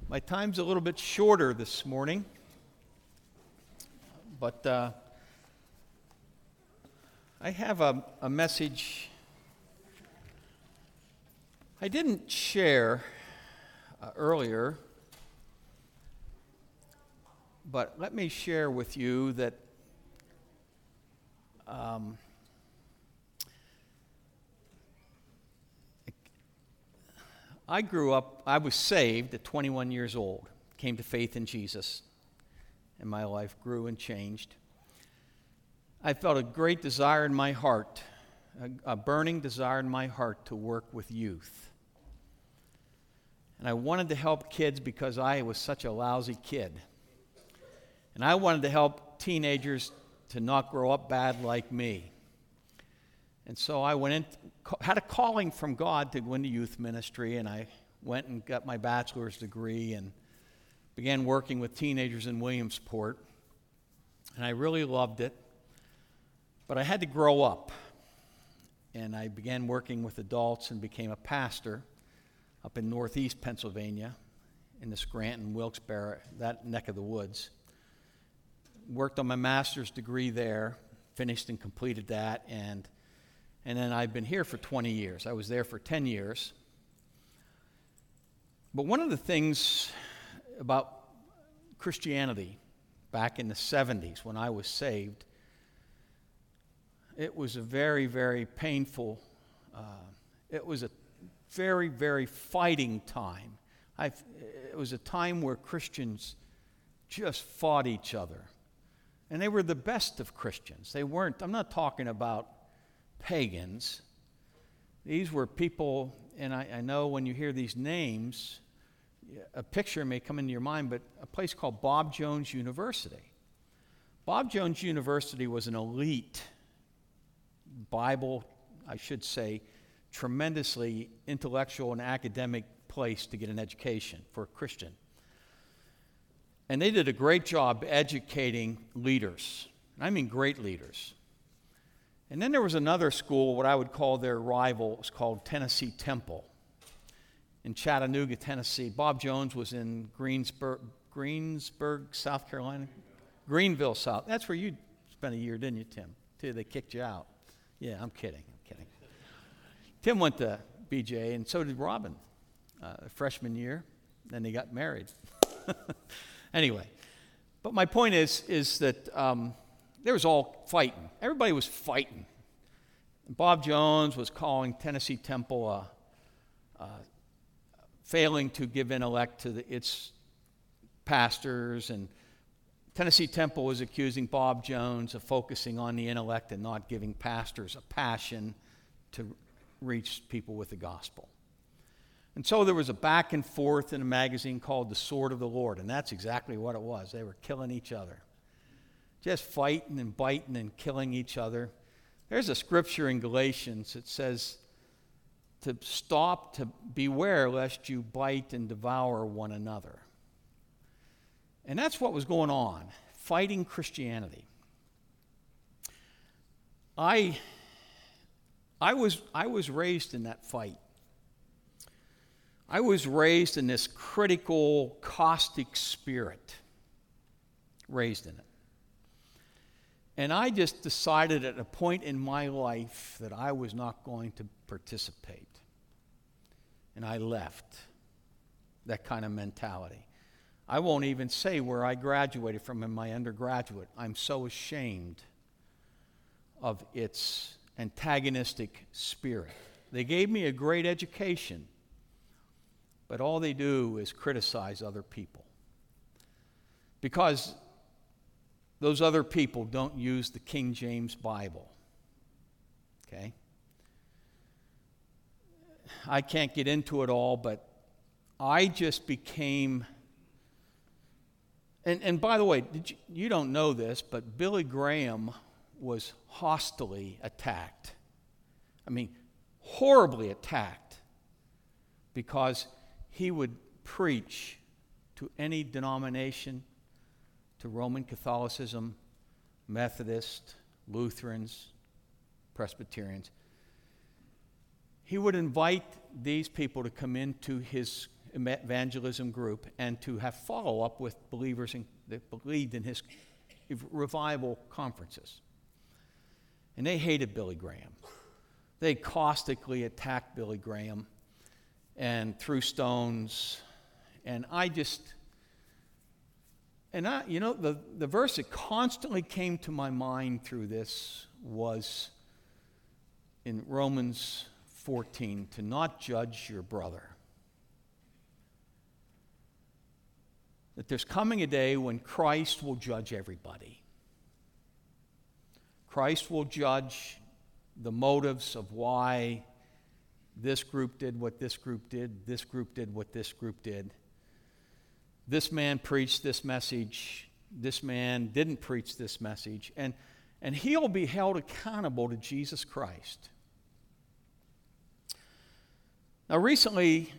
My time's a little bit shorter this morning, but I have a message I didn't share earlier, but let me share with you that I was saved at 21 years old, came to faith in Jesus, and my life grew and changed. I felt a great desire in my heart, a burning desire in my heart to work with youth. And I wanted to help kids because I was such a lousy kid. And I wanted to help teenagers to not grow up bad like me. And so I had a calling from God to go into youth ministry, and I went and got my bachelor's degree and began working with teenagers in Williamsport. And I really loved it. But I had to grow up. And I began working with adults and became a pastor up in northeast Pennsylvania, in the Scranton, Wilkes-Barre, that neck of the woods. Worked on my master's degree there, finished and completed that, and then I've been here for 20 years. I was there for 10 years. But one of the things about Christianity back in the 70s when I was saved, it was a very, very painful, it was a very, very fighting time. It was a time where Christians just fought each other. And they were the best of Christians. They weren't, I'm not talking about pagans. These were people, and I know when you hear these names, a picture may come into your mind, but a place called Bob Jones University. Bob Jones University was an elite Bible, I should say, tremendously intellectual and academic place to get an education for a Christian. And they did a great job educating leaders. I mean great leaders. And then there was another school, what I would call their rival. It was called Tennessee Temple in Chattanooga, Tennessee. Bob Jones was in Greensburg, South Carolina. Greenville, South. That's where you spent a year, didn't you, Tim? Till they kicked you out. Yeah, I'm kidding. Tim went to BJ, and so did Robin, freshman year. Then they got married. Anyway, but my point is that there was all fighting. Everybody was fighting. Bob Jones was calling Tennessee Temple failing to give intellect to its pastors, and Tennessee Temple was accusing Bob Jones of focusing on the intellect and not giving pastors a passion to reach people with the gospel. And so there was a back and forth in a magazine called The Sword of the Lord, and that's exactly what it was. They were killing each other. Just fighting and biting and killing each other. There's a scripture in Galatians that says to stop, to beware lest you bite and devour one another. And that's what was going on, fighting Christianity. I was raised in that fight. I was raised in this critical, caustic spirit. Raised in it. And I just decided at a point in my life that I was not going to participate. And I left that kind of mentality. I won't even say where I graduated from in my undergraduate. I'm so ashamed of its antagonistic spirit. They gave me a great education, but all they do is criticize other people. Because those other people don't use the King James Bible. Okay? I can't get into it all, but I just became... And by the way, you don't know this, but Billy Graham was hostilely attacked. I mean, horribly attacked, because he would preach to any denomination, to Roman Catholicism, Methodist, Lutherans, Presbyterians. He would invite these people to come into his, evangelism group and to have follow-up with believers that believed in his revival conferences. And they hated Billy Graham. They caustically attacked Billy Graham and threw stones. And the verse that constantly came to my mind through this was in Romans 14, to not judge your brother. That there's coming a day when Christ will judge everybody. Christ will judge the motives of why this group did what this group did, this group did what this group did. This man preached this message, this man didn't preach this message, and he'll be held accountable to Jesus Christ. Now recently,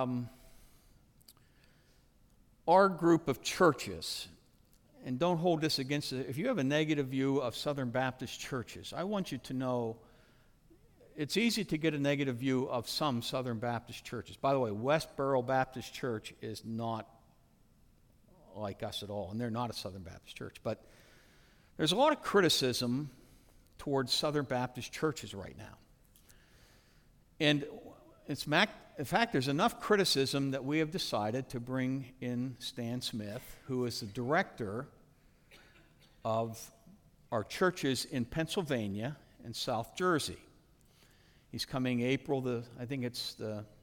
our group of churches, and don't hold this against it, if you have a negative view of Southern Baptist churches, I want you to know it's easy to get a negative view of some Southern Baptist churches. By the way, Westboro Baptist Church is not like us at all, and they're not a Southern Baptist church. But there's a lot of criticism towards Southern Baptist churches right now. And in fact, there's enough criticism that we have decided to bring in Stan Smith, who is the director of our churches in Pennsylvania and South Jersey. He's coming April, I think it's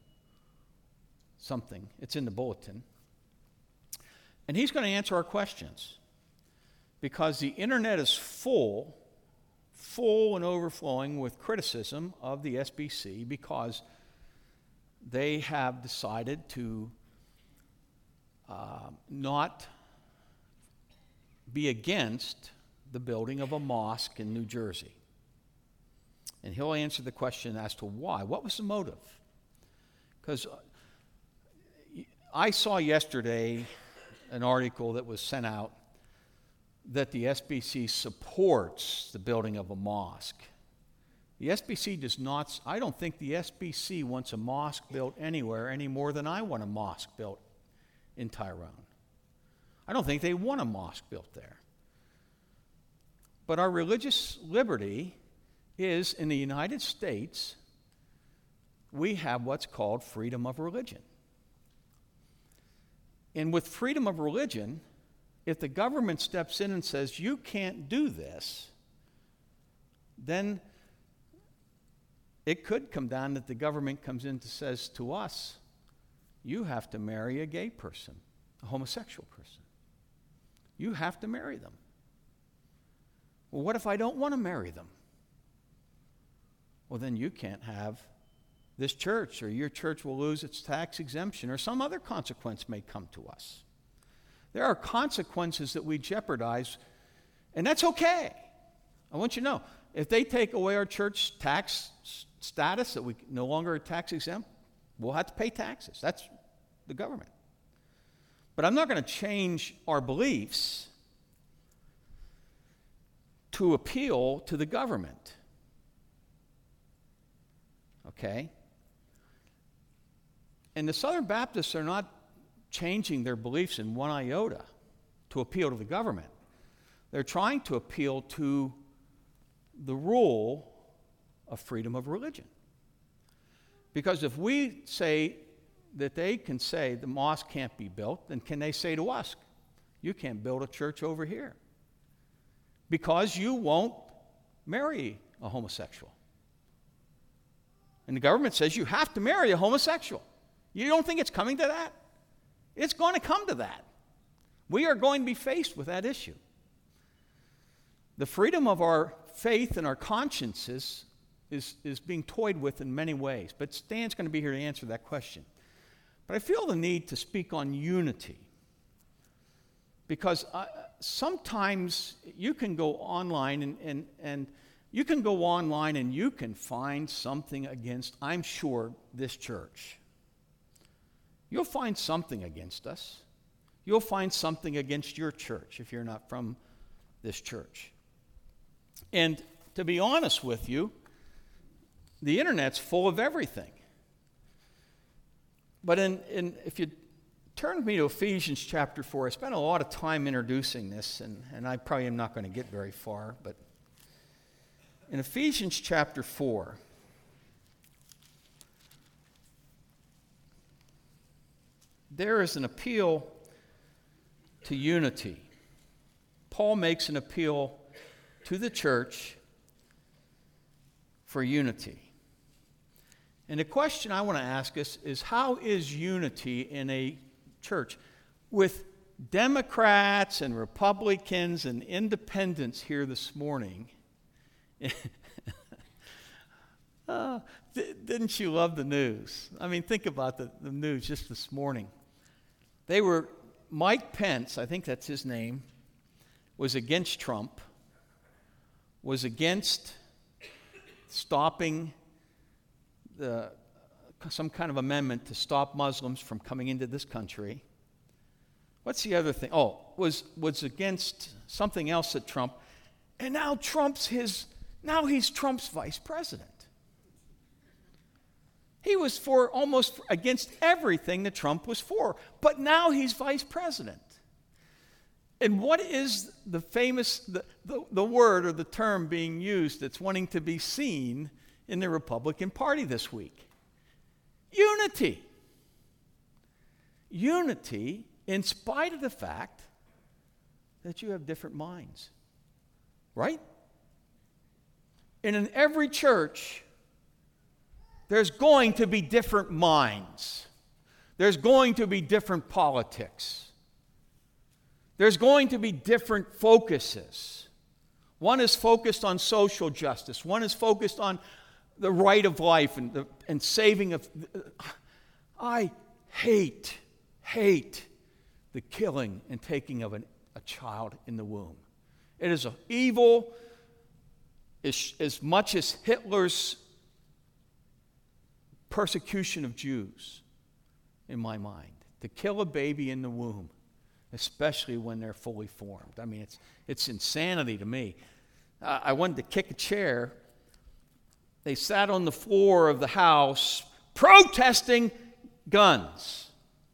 it's in the bulletin. And he's going to answer our questions because the internet is full and overflowing with criticism of the SBC because they have decided to not be against the building of a mosque in New Jersey. And he'll answer the question as to why. What was the motive? Because I saw yesterday an article that was sent out that the SBC supports the building of a mosque. The SBC does not, I don't think the SBC wants a mosque built anywhere any more than I want a mosque built in Tyrone. I don't think they want a mosque built there. But our religious liberty is, in the United States, we have what's called freedom of religion. And with freedom of religion, if the government steps in and says, you can't do this, then it could come down that the government comes in and says to us, you have to marry a gay person, a homosexual person. You have to marry them. Well, what if I don't want to marry them? Well, then you can't have this church, or your church will lose its tax exemption, or some other consequence may come to us. There are consequences that we jeopardize, and that's okay. I want you to know, if they take away our church tax status, that we no longer are tax exempt, we'll have to pay taxes. That's the government. But I'm not going to change our beliefs to appeal to the government. Okay? And the Southern Baptists are not changing their beliefs in one iota to appeal to the government. They're trying to appeal to the rule of freedom of religion. Because if we say that they can say the mosque can't be built, then can they say to us, you can't build a church over here because you won't marry a homosexual. And the government says you have to marry a homosexual. You don't think it's coming to that? It's going to come to that. We are going to be faced with that issue. The freedom of our faith and our consciences is being toyed with in many ways. But Stan's going to be here to answer that question. But I feel the need to speak on unity. Because sometimes you can go online and you can go online and you can find something against, I'm sure, this church. You'll find something against us. You'll find something against your church if you're not from this church. And to be honest with you, the internet's full of everything. But if you turn with me to Ephesians chapter 4, I spent a lot of time introducing this, and I probably am not going to get very far, but in Ephesians chapter 4, there is an appeal to unity. Paul makes an appeal to the church for unity. And the question I want to ask us is, how is unity in a church with Democrats and Republicans and independents here this morning? Didn't you love the news? I mean, think about the news just this morning. Mike Pence, I think that's his name, was against Trump, was against stopping some kind of amendment to stop Muslims from coming into this country. What's the other thing? Was against something else at Trump, and now he's Trump's vice president. He was almost against everything that Trump was for, but now he's vice president. And what is the famous, the word or the term being used that's wanting to be seen in the Republican Party this week? Unity. Unity in spite of the fact that you have different minds. Right? And in every church, there's going to be different minds. There's going to be different politics. There's going to be different focuses. One is focused on social justice. One is focused on the right of life and saving of. I hate the killing and taking of a child in the womb. It is an evil as much as Hitler's persecution of Jews in my mind. To kill a baby in the womb, especially when they're fully formed. I mean, it's insanity to me. I wanted to kick a chair. They sat on the floor of the House protesting guns.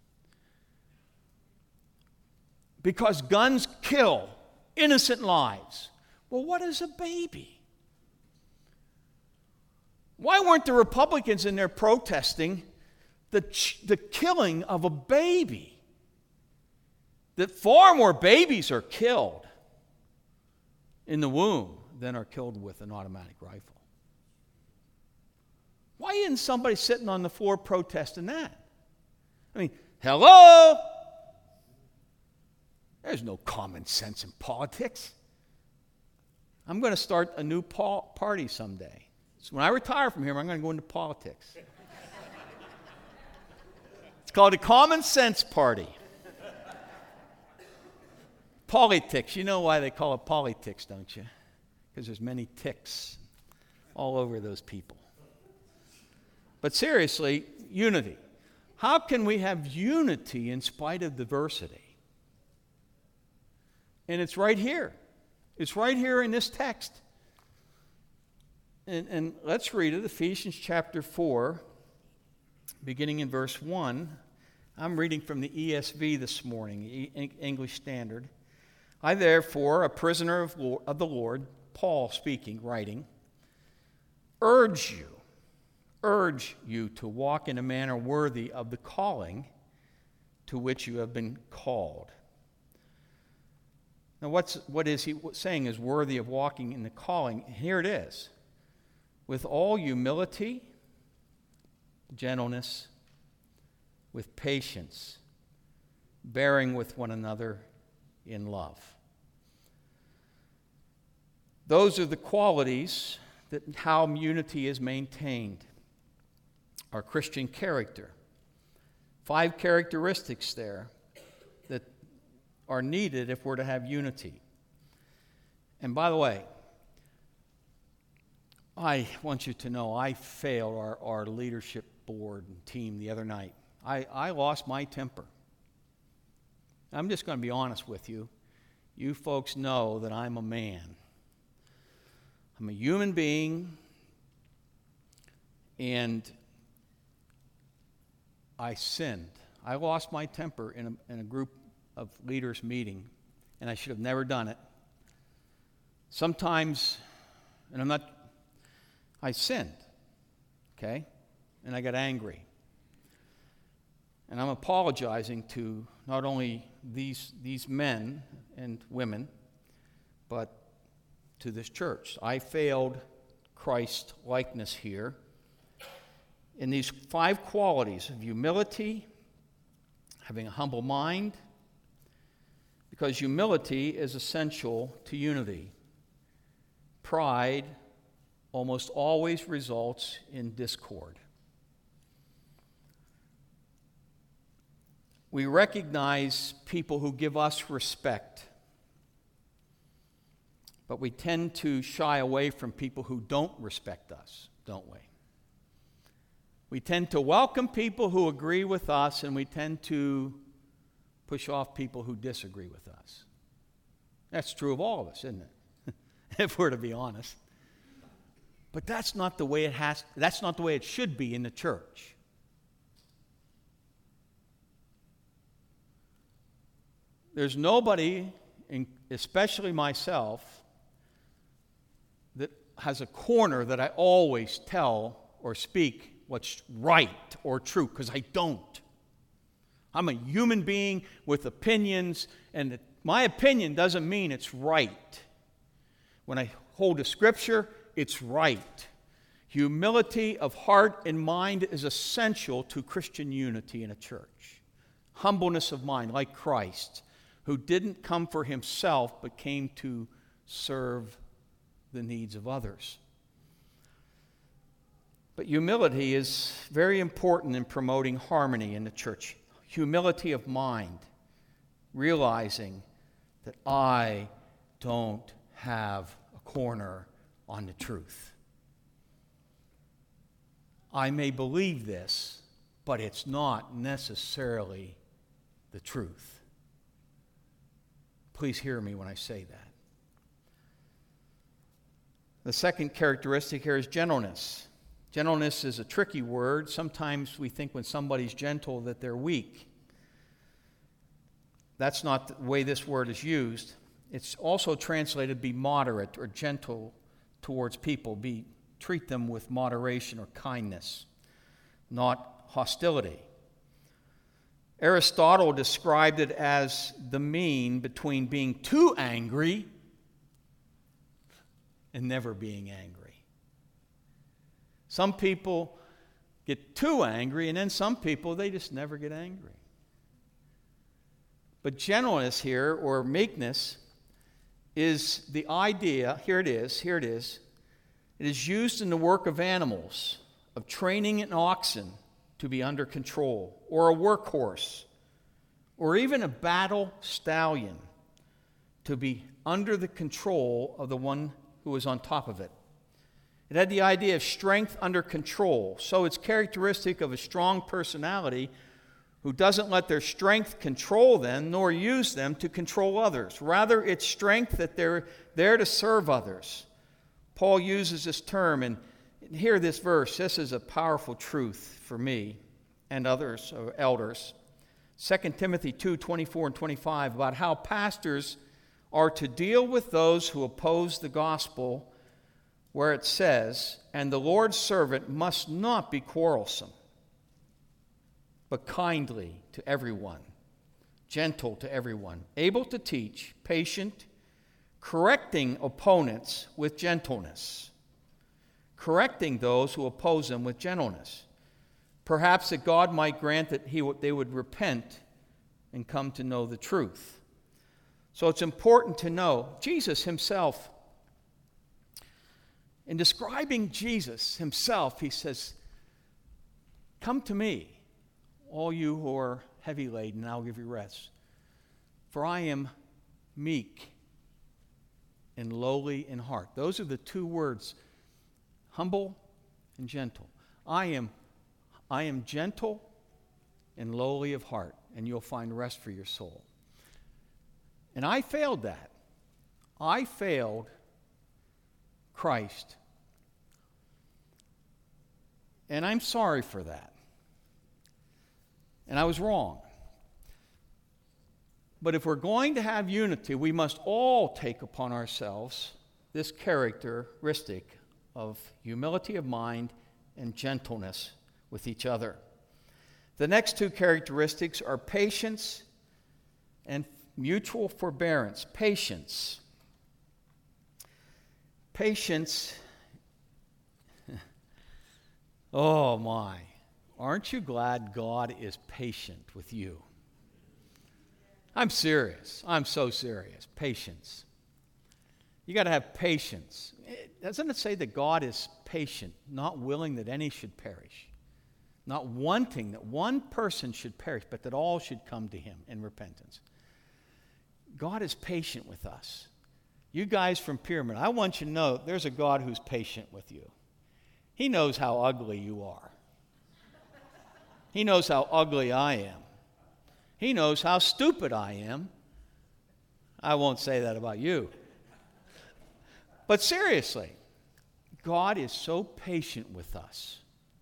Because guns kill innocent lives. Well, what is a baby? Why weren't the Republicans in there protesting the killing of a baby? That far more babies are killed in the womb than are killed with an automatic rifle. Why isn't somebody sitting on the floor protesting that? I mean, hello? There's no common sense in politics. I'm going to start a new party someday. So when I retire from here, I'm going to go into politics. It's called a Common Sense Party. Politics. You know why they call it politics, don't you? Because there's many ticks all over those people. But seriously, unity. How can we have unity in spite of diversity? And it's right here. It's right here in this text. And let's read it, Ephesians chapter 4, beginning in verse 1. I'm reading from the ESV this morning, English Standard. I, therefore, a prisoner of the Lord, Paul speaking, writing, urge you to walk in a manner worthy of the calling to which you have been called. Now, what is he saying is worthy of walking in the calling? Here it is. With all humility, gentleness, with patience, bearing with one another in love. Those are the qualities that how unity is maintained. Our Christian character. 5 characteristics there that are needed if we're to have unity. And by the way, I want you to know I failed our leadership board and team the other night. I lost my temper. I'm just going to be honest with you. You folks know that I'm a man. I'm a human being, and I sinned. I lost my temper in a group of leaders meeting, and I should have never done it. Sometimes, I sinned, okay? And I got angry. And I'm apologizing to not only these men and women, but to this church. I failed Christ likeness here in these 5 qualities of humility, having a humble mind, because humility is essential to unity. Pride almost always results in discord. We recognize people who give us respect, but we tend to shy away from people who don't respect us, don't we? We tend to welcome people who agree with us, and we tend to push off people who disagree with us. That's true of all of us, isn't it? If we're to be honest. But that's not the way it should be in the church. There's nobody, especially myself, that has a corner that I always tell or speak what's right or true, because I don't. I'm a human being with opinions, and my opinion doesn't mean it's right. When I hold a scripture, it's right. Humility of heart and mind is essential to Christian unity in a church. Humbleness of mind, like Christ, who didn't come for himself, but came to serve the needs of others. But humility is very important in promoting harmony in the church. Humility of mind, realizing that I don't have a corner on the truth. I may believe this, but it's not necessarily the truth. Please hear me when I say that. The second characteristic here is gentleness. Gentleness is a tricky word. Sometimes we think when somebody's gentle that they're weak. That's not the way this word is used. It's also translated be moderate or gentle towards people. Treat them with moderation or kindness, not hostility. Aristotle described it as the mean between being too angry and never being angry. Some people get too angry, and then some people, they just never get angry. But gentleness here, or meekness, is the idea, here it is. It is used in the work of animals, of training an oxen to be under control, or a workhorse, or even a battle stallion to be under the control of the one who is on top of it. It had the idea of strength under control, so it's characteristic of a strong personality who doesn't let their strength control them, nor use them to control others. Rather, it's strength that they're there to serve others. Paul uses this term, and hear this verse. This is a powerful truth for me and others, or elders. 2 Timothy 2:24 and 25, about how pastors are to deal with those who oppose the gospel, where it says, "And the Lord's servant must not be quarrelsome, but kindly to everyone, gentle to everyone, able to teach, patient, correcting opponents with gentleness, correcting those who oppose him with gentleness, perhaps that God might grant that they would repent and come to know the truth." So it's important to know Jesus himself, in describing Jesus himself, he says, "Come to me, all you who are heavy laden, and I'll give you rest. For I am meek and lowly in heart." Those are the two words, humble and gentle. I am gentle and lowly of heart, and you'll find rest for your soul. And I failed that. I failed Christ. And I'm sorry for that. And I was wrong. But if we're going to have unity, we must all take upon ourselves this characteristic of humility of mind and gentleness with each other. The next two characteristics are patience and mutual forbearance. Patience. Patience. Oh my. Aren't you glad God is patient with you? I'm serious. I'm so serious. Patience. You got to have patience. Doesn't it say that God is patient, not willing that any should perish, not wanting that one person should perish, but that all should come to him in repentance? God is patient with us. You guys from Pyramid, I want you to know there's a God who's patient with you. He knows how ugly you are. He knows how ugly I am. He knows how stupid I am. I won't say that about you. But seriously, God is so patient with us.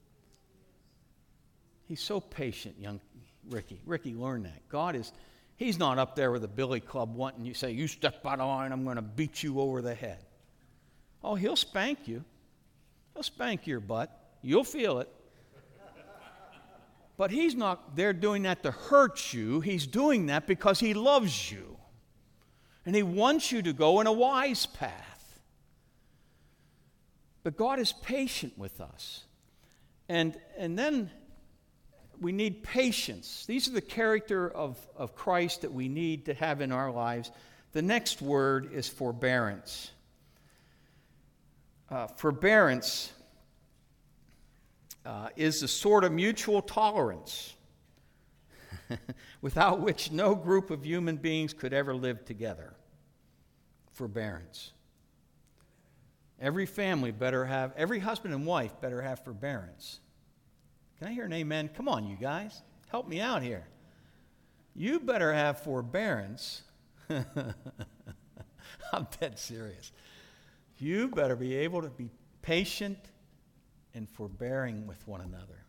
He's so patient, young Ricky. Ricky, learn that. He's not up there with a billy club wanting you to say, you step out of line, I'm going to beat you over the head. Oh, he'll spank you. He'll spank your butt. You'll feel it. But he's not there doing that to hurt you. He's doing that because he loves you. And he wants you to go in a wise path. But God is patient with us. And then we need patience. These are the character of Christ that we need to have in our lives. The next word is forbearance. Forbearance is the sort of mutual tolerance without which no group of human beings could ever live together. Forbearance. Every family better have, every husband and wife better have forbearance. Can I hear an amen? Come on, you guys. Help me out here. You better have forbearance. I'm dead serious. You better be able to be patient and forbearing with one another.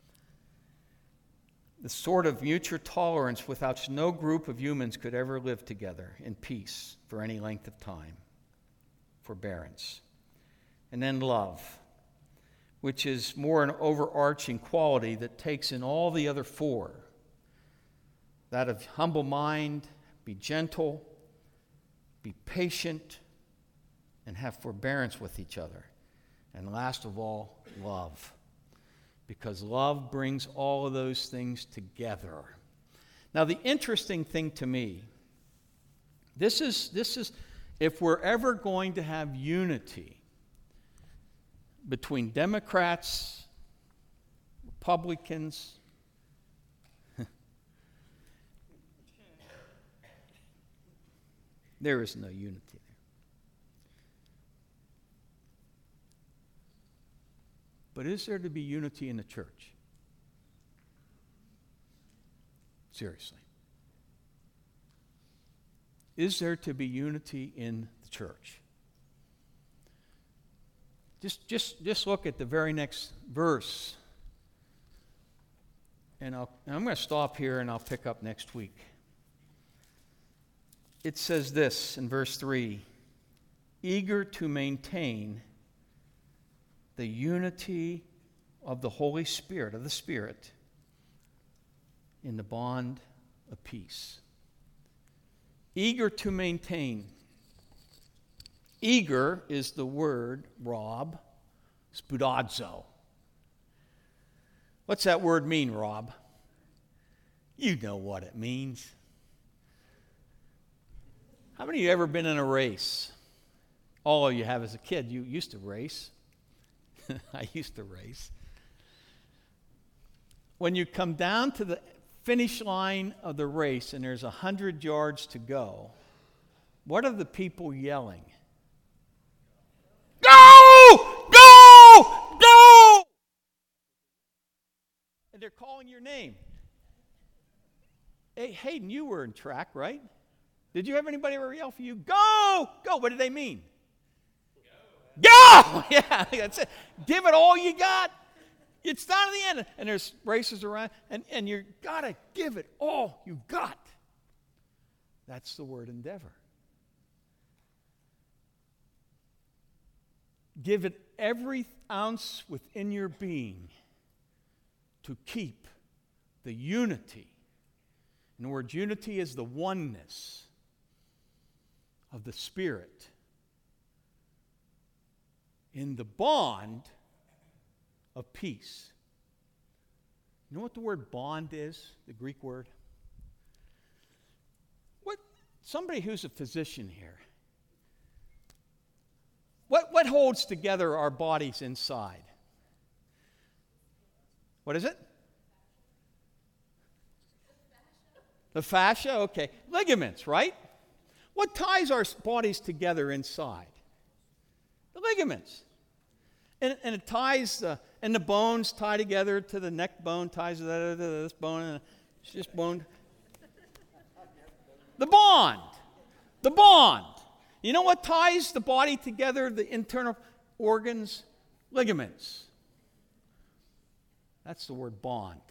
The sort of mutual tolerance without which no group of humans could ever live together in peace for any length of time. Forbearance. And then love, which is more an overarching quality that takes in all the other four. That of humble mind, be gentle, be patient, and have forbearance with each other. And last of all, love. Because love brings all of those things together. Now, the interesting thing to me, this is if we're ever going to have unity between Democrats, Republicans, there is no unity there. But is there to be unity in the church? Seriously. Is there to be unity in the church? Just look at the very next verse. And I'm going to stop here and I'll pick up next week. It says this in verse 3, eager to maintain the unity of the Holy Spirit, of the Spirit, in the bond of peace. Eager to maintain. Eager is the word, Rob, spoudazo. What's that word mean, Rob? You know what it means. How many of you ever been in a race? All of you have as a kid. You used to race. I used to race. When you come down to the finish line of the race and there's 100 yards to go, what are the people yelling? Go! Go! Go! And they're calling your name. Hey, Hayden, you were in track, right? Did you have anybody ever yell for you? Go! Go! What did they mean? Go! Yeah, that's it. Give it all you got. It's down to the end. And there's races around. And you got to give it all you got. That's the word endeavor. Give it every ounce within your being to keep the unity. And the word unity is the oneness of the Spirit in the bond of peace. You know what the word bond is, the Greek word? Somebody who's a physician here. What holds together our bodies inside? What is it? The fascia, okay. Ligaments, right? What ties our bodies together inside? The ligaments. And it ties, and the bones tie together to the neck bone, ties to this bone, and it's just bone. The bond. The bond. You know what ties the body together, the internal organs? Ligaments. That's the word bond.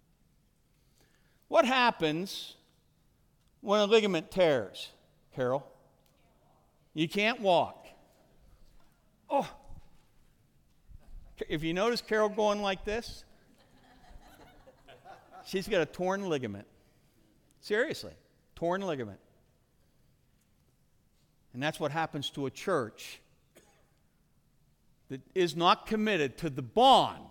What happens when a ligament tears, Carol? You can't walk. Oh. If you notice Carol going like this, she's got a torn ligament. Seriously, torn ligament. And that's what happens to a church that is not committed to the bond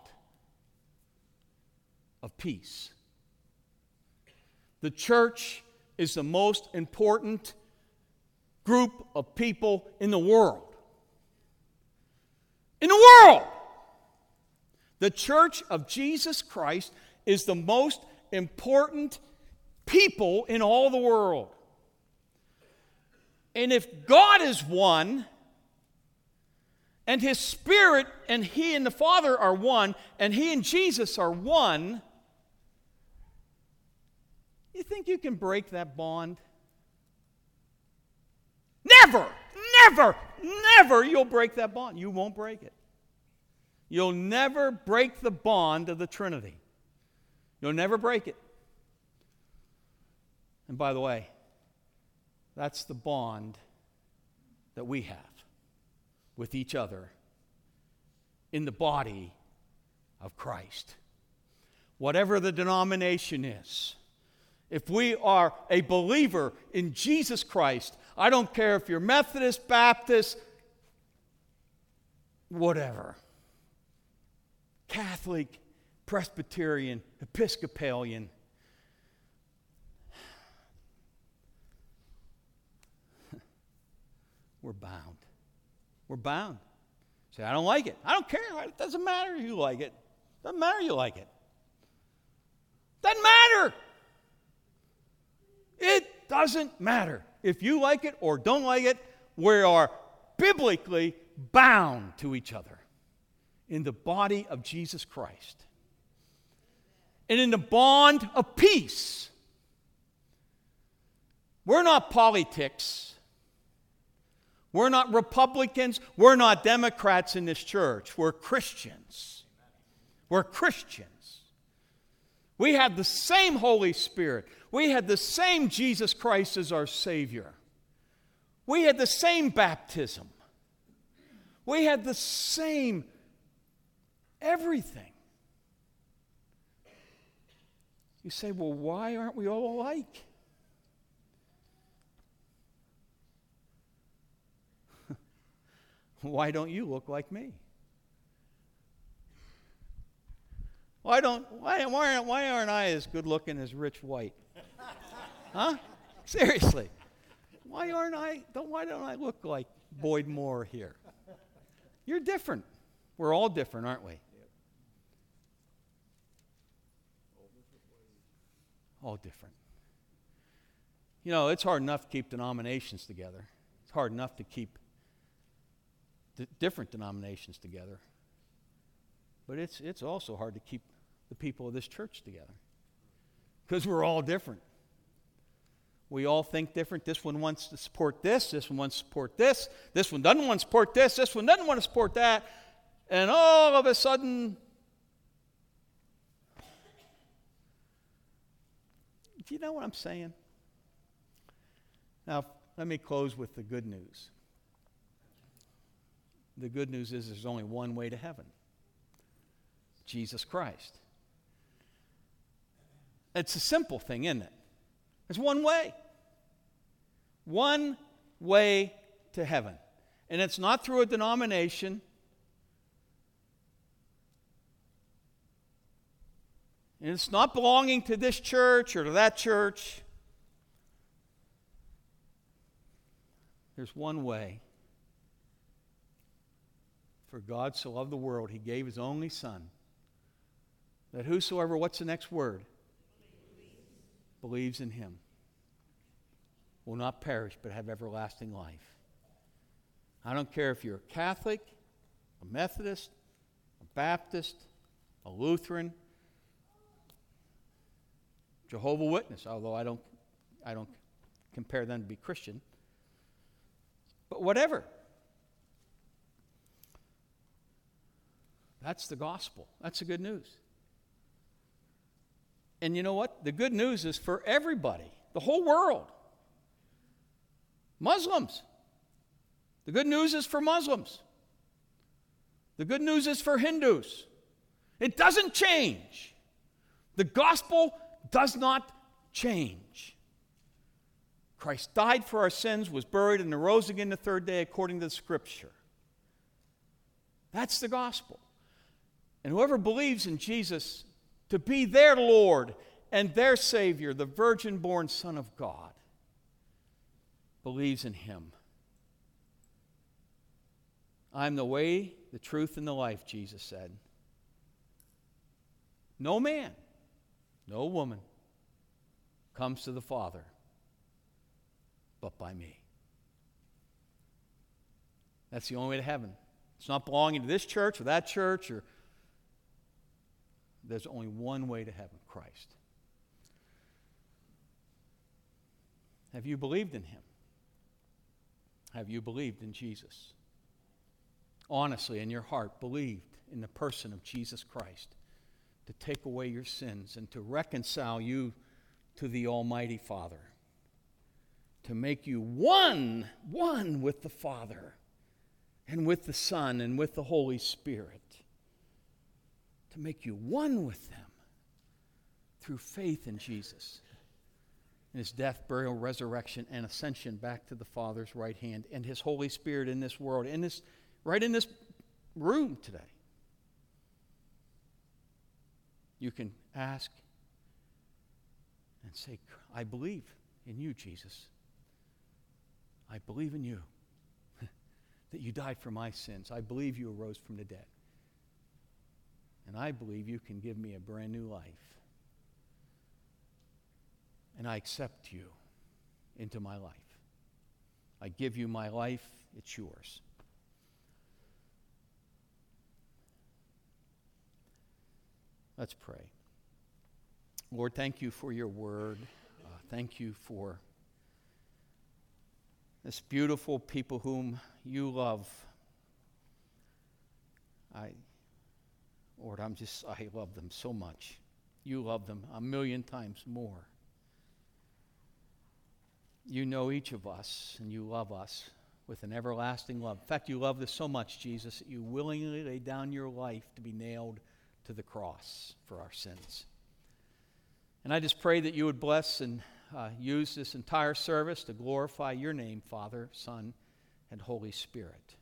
of peace. The church is the most important group of people in the world. In the world! The church of Jesus Christ is the most important people in all the world. And if God is one, and His Spirit and He and the Father are one, and He and Jesus are one, you think you can break that bond? Never, never, never you'll break that bond. You won't break it. You'll never break the bond of the Trinity. You'll never break it. And by the way, that's the bond that we have with each other in the body of Christ. Whatever the denomination is, if we are a believer in Jesus Christ, I don't care if you're Methodist, Baptist, whatever, Catholic, Presbyterian, Episcopalian, we're bound. We're bound. Say, I don't like it. I don't care. It doesn't matter if you like it. Doesn't matter you like it. Doesn't matter. It doesn't matter. If you like it or don't like it, we are biblically bound to each other in the body of Jesus Christ. And in the bond of peace. We're not politics. We're not Republicans. We're not Democrats in this church. We're Christians. We're Christians. We have the same Holy Spirit. We had the same Jesus Christ as our Savior. We had the same baptism. We had the same everything. You say, well, why aren't we all alike? Why don't you look like me? Why aren't I as good looking as Rich White? Huh? Seriously. Why don't I look like Boyd Moore here? You're different. We're all different, aren't we? All different. You know, it's hard enough to keep denominations together. It's hard enough to keep different denominations together. But it's also hard to keep the people of this church together. Because we're all different. We all think different. This one wants to support this. This one wants to support this. This one doesn't want to support this. This one doesn't want to support that. And all of a sudden, Do you know what I'm saying? Now, let me close with the good news. The good news is there's only one way to heaven. Jesus Christ. It's a simple thing, isn't it? There's one way. One way to heaven. And it's not through a denomination. And it's not belonging to this church or to that church. There's one way. For God so loved the world, he gave his only Son, that whosoever, what's the next word? Believes in him will not perish but have everlasting life. I don't care if you're a Catholic, a Methodist, a Baptist, a Lutheran, Jehovah's Witness, although I don't compare them to be Christian. But whatever. That's the gospel. That's the good news. And you know what? The good news is for everybody, the whole world. Muslims. The good news is for Muslims. The good news is for Hindus. It doesn't change. The gospel does not change. Christ died for our sins, was buried, and arose again the third day according to the Scripture. That's the gospel. And whoever believes in Jesus to be their Lord and their Savior, the virgin-born Son of God, believes in him. I'm the way, the truth, and the life, Jesus said. No man, no woman comes to the Father but by me. That's the only way to heaven. It's not belonging to this church or that church, or there's only one way to heaven, Christ. Have you believed in him? Have you believed in Jesus? Honestly, in your heart, believed in the person of Jesus Christ to take away your sins and to reconcile you to the Almighty Father, to make you one with the Father and with the Son and with the Holy Spirit, to make you one with them through faith in Jesus, in his death, burial, resurrection, and ascension back to the Father's right hand, and his Holy Spirit in this world, right in this room today. You can ask and say, I believe in you, Jesus. I believe in you, that you died for my sins. I believe you arose from the dead. And I believe you can give me a brand new life. And I accept you into my life. I give you my life, it's yours. Let's pray. Lord, thank you for your word. Thank you for this beautiful people whom you love. Lord, I love them so much. You love them a million times more. You know each of us, and you love us with an everlasting love. In fact, you love us so much, Jesus, that you willingly laid down your life to be nailed to the cross for our sins. And I just pray that you would bless and use this entire service to glorify your name, Father, Son, and Holy Spirit.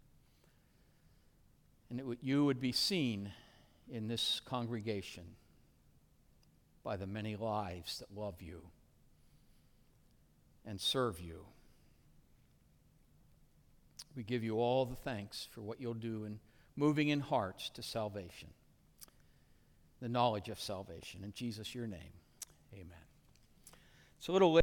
And you would be seen in this congregation by the many lives that love you and serve you. We give you all the thanks for what you'll do in moving in hearts to salvation, the knowledge of salvation. In Jesus, your name, amen. It's a little late.